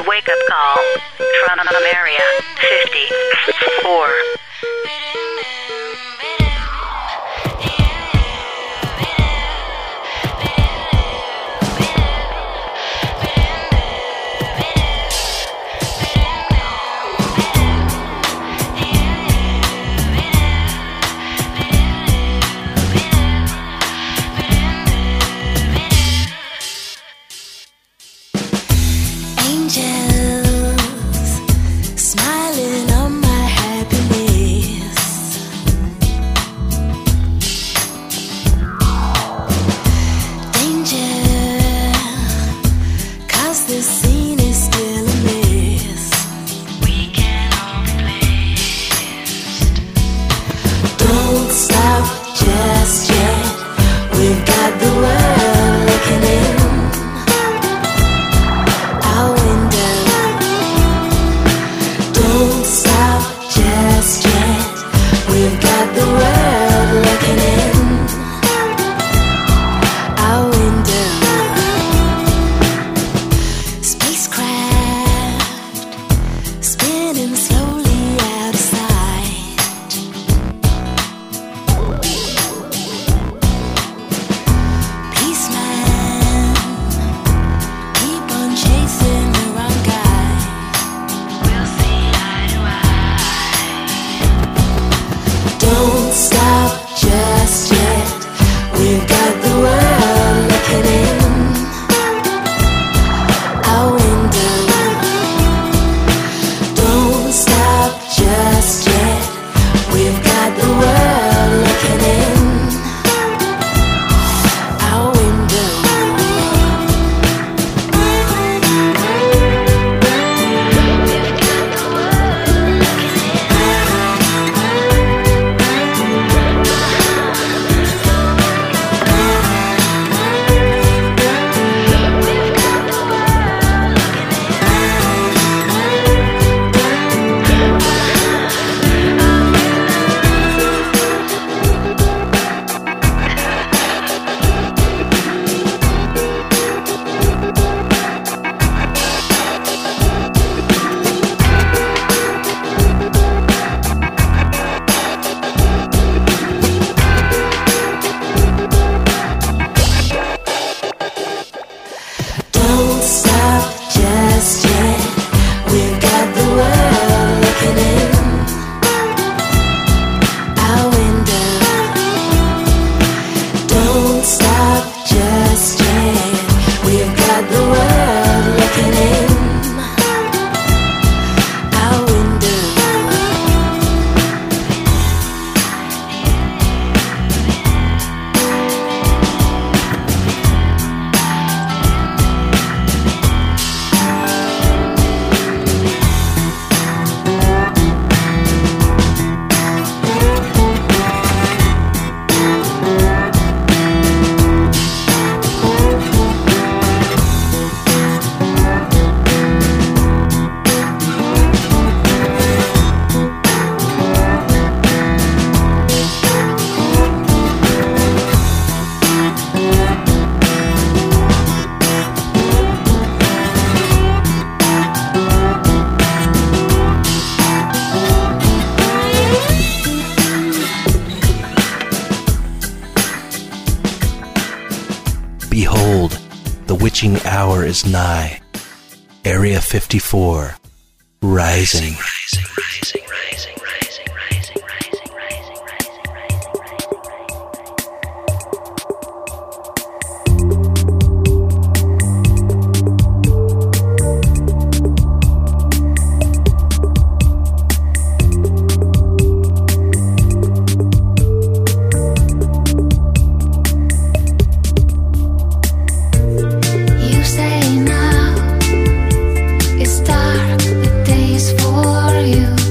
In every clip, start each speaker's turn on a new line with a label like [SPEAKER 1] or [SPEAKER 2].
[SPEAKER 1] Wake up call from area 54.
[SPEAKER 2] Smiling on my happiness. Danger, 'cause this scene is still a mess. We can all be blessed. Don't stop just yet. We've got the world looking in our window. Don't stop just yet. We've got the world looking in our window. Spacecraft spinning slowly out of sight. Peaceman, keep on chasing the wrong guy. We'll see eye to eye. Don't stop just yet. We've got the world looking in our window. Don't stop just yet. We've got the world looking in our window. Don't stop just yet. We've got the world looking in our window. Don't stop just yet. We've got the world looking in our window.
[SPEAKER 3] Behold, the witching hour is nigh. Area 54, rising.
[SPEAKER 2] You say now it's dark, the days for you.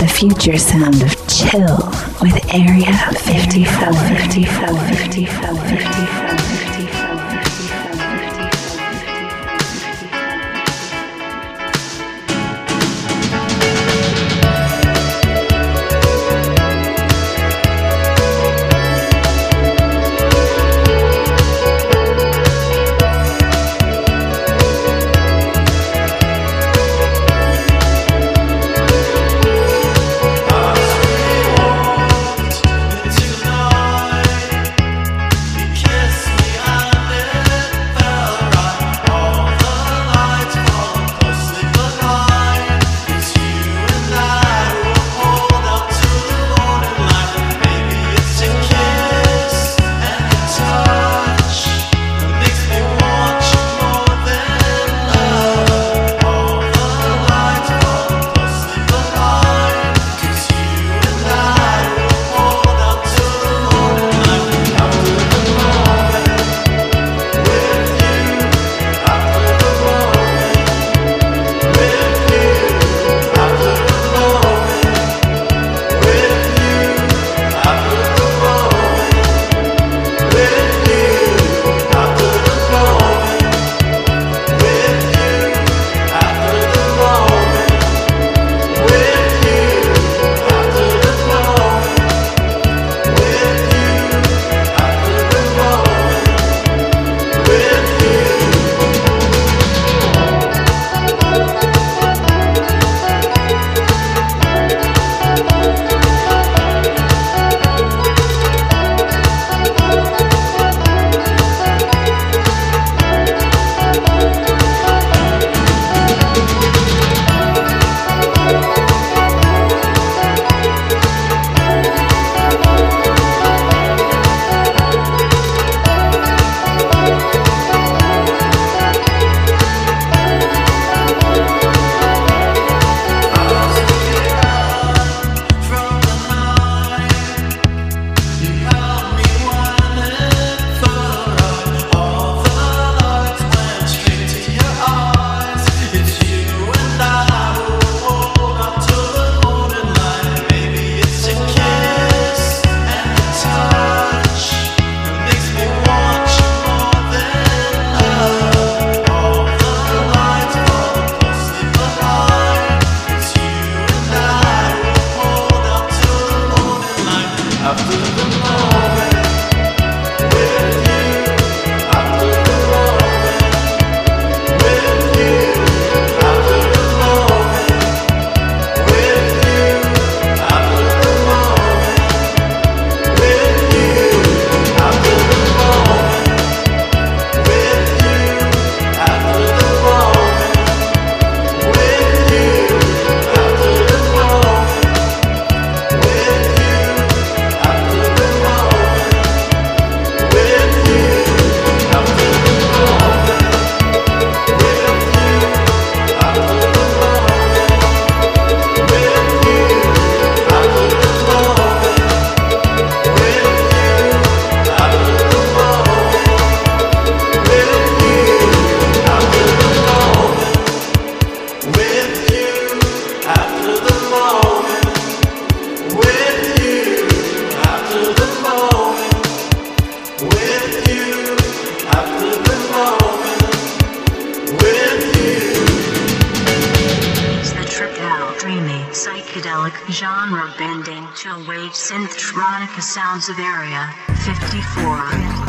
[SPEAKER 4] the future sound of chill with Area 54, 54, 54, 54, 54.
[SPEAKER 1] Genre-bending, chill-wave, synth-tronica sounds of Area 54.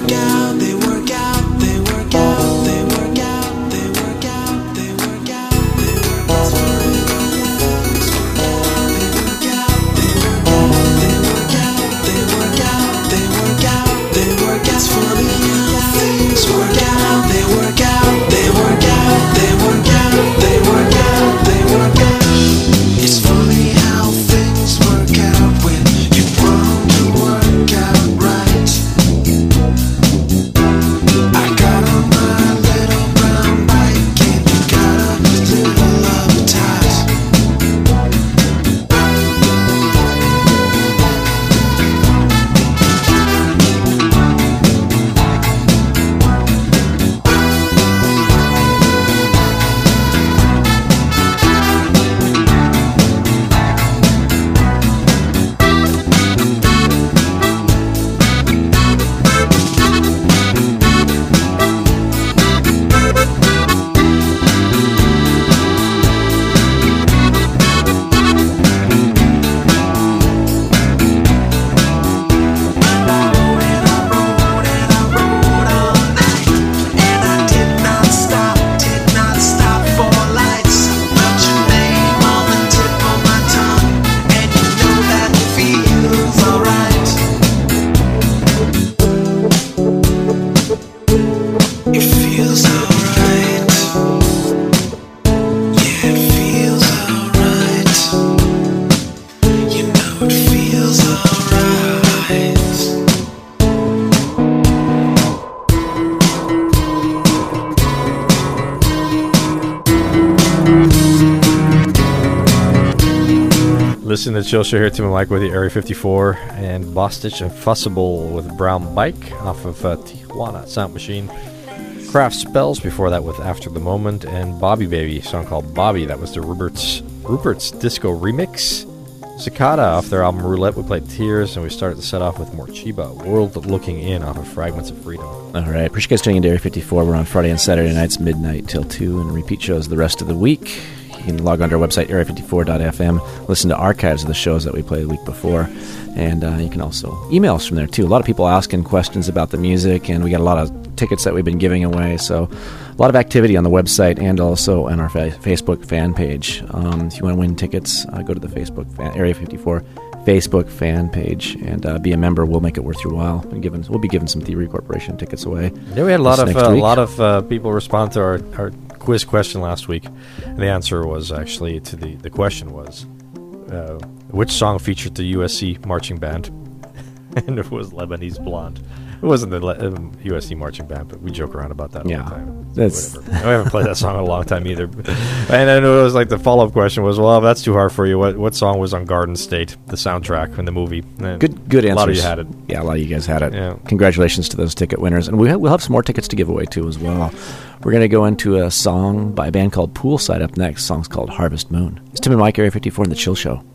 [SPEAKER 5] Listen to the Chill Show here, Tim and Mike with you, Area 54, and Bostitch and Fussable with Brown Bike off of Tijuana Sound Machine. Craft Spells before that with After the Moment, and Bobby Baby, a song called Bobby. That was the Rupert's Disco Remix. Cicada off their album Roulette, we played Tears, and we started the set off with Morchiba, World Looking In off of Fragments of Freedom.
[SPEAKER 6] All right, appreciate you guys tuning into Area 54. We're on Friday and Saturday nights, midnight till 2, and repeat shows the rest of the week. You can log on to our website, area54.fm, listen to archives of the shows that we played the week before, and you can also email us from there, too. A lot of people asking questions about the music, and we got a lot of tickets that we've been giving away, so a lot of activity on the website and also on our Facebook fan page. If you want to win tickets, go to the Facebook Area 54 Facebook fan page and be a member. We'll make it worth your while. We'll be giving some Thievery Corporation tickets away.
[SPEAKER 5] Yeah, we had a lot of people respond to our quiz question last week, and the answer was actually to the question was which song featured the USC marching band, and it was Lebanese Blonde. It wasn't the USC marching band, but we joke around about that all the time. We haven't played that song in a long time either. And then it was like the follow-up question was, well, if that's too hard for you, what song was on Garden State, the soundtrack in the movie? And
[SPEAKER 6] good answers.
[SPEAKER 5] A lot of you had it.
[SPEAKER 6] Yeah, a lot of you guys had it.
[SPEAKER 5] Yeah.
[SPEAKER 6] Congratulations to those ticket winners. And we'll have some more tickets to give away, too, as well. We're going to go into a song by a band called Poolside up next. The song's called Harvest Moon. It's Tim and Mike, Area 54 in the Chill Show.